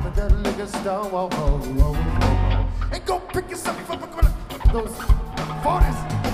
at that liquor store. Whoa, whoa, whoa, whoa. And go pick yourself up those 40s.